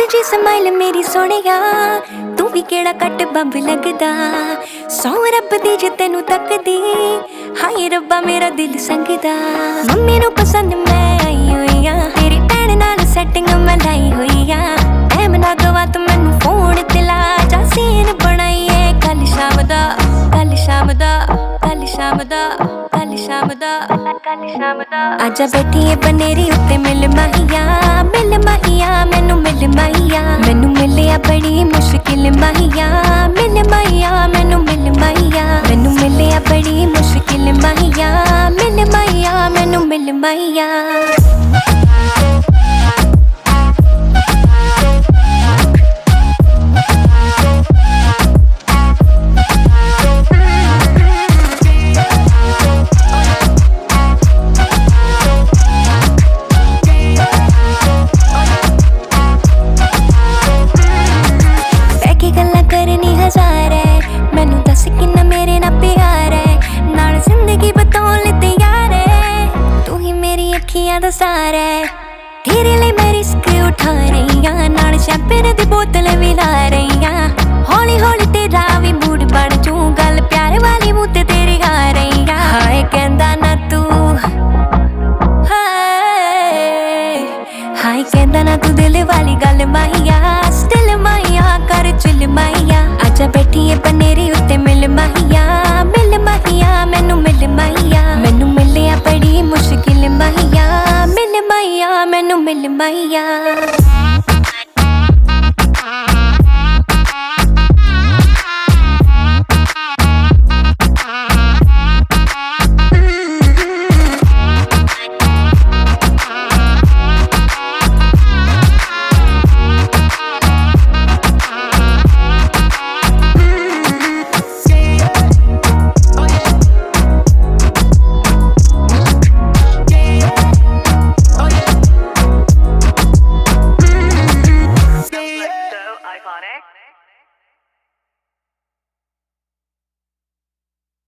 जी smile मेरी सोहणिया, तू भी केड़ा कट बंब लगदा। सौ रब दी जे तैनू तकदी, हाय रब्बा मेरा दिल संगदा। मम्मी नू पसंद मैं आई होई आ, तेरी भैण नाल सैटिंग मैं लाई होई आ। टाइम ना गवा तू मैनू फोन ते ला, जा सीन बनाईए कल शाम दा, कल शाम दा, कल शाम दा, कल शाम दा, कल शाम दा। आजा बैठीए बनेरी उत्ते मिल माहिया, मिल माहिया मैनू मिल माहिया। मैनू मिलिया बड़ी मुश्किल माहिया, मिल माहिया मैनू मिल माहिया। मैनू मिलिया बड़ी मुश्किल माहिया, मिल माहिया मैनू मिल माहिया। मैनू दस किन्ना मेरे ना प्यार है, नाल जिंदगी बतौल तैयार है। तू ही मेरी अखियां दा सहारा है, तेरे लिए मैं रिस्क उठा रही हां। नाल शैंपेन दी बोतल भी ला रही हां। हौली हौली तेरा भी मूड बन जू, गल प्यार वाली मुँह ते तेरी आ रही हां। हाय कहंदा ना तू, हाय कहंदा ना तू दिल वाली गल माहिया। स्टिल माहिया कर चिल माहिया, आजा बैठीए बनेरी उत्ते मिल माहिया, मिल माहिया मैनू मिल माहिया। मैनू मिलिया बड़ी मुश्किल माहिया, मिल माहिया मैनू मिल माहिया।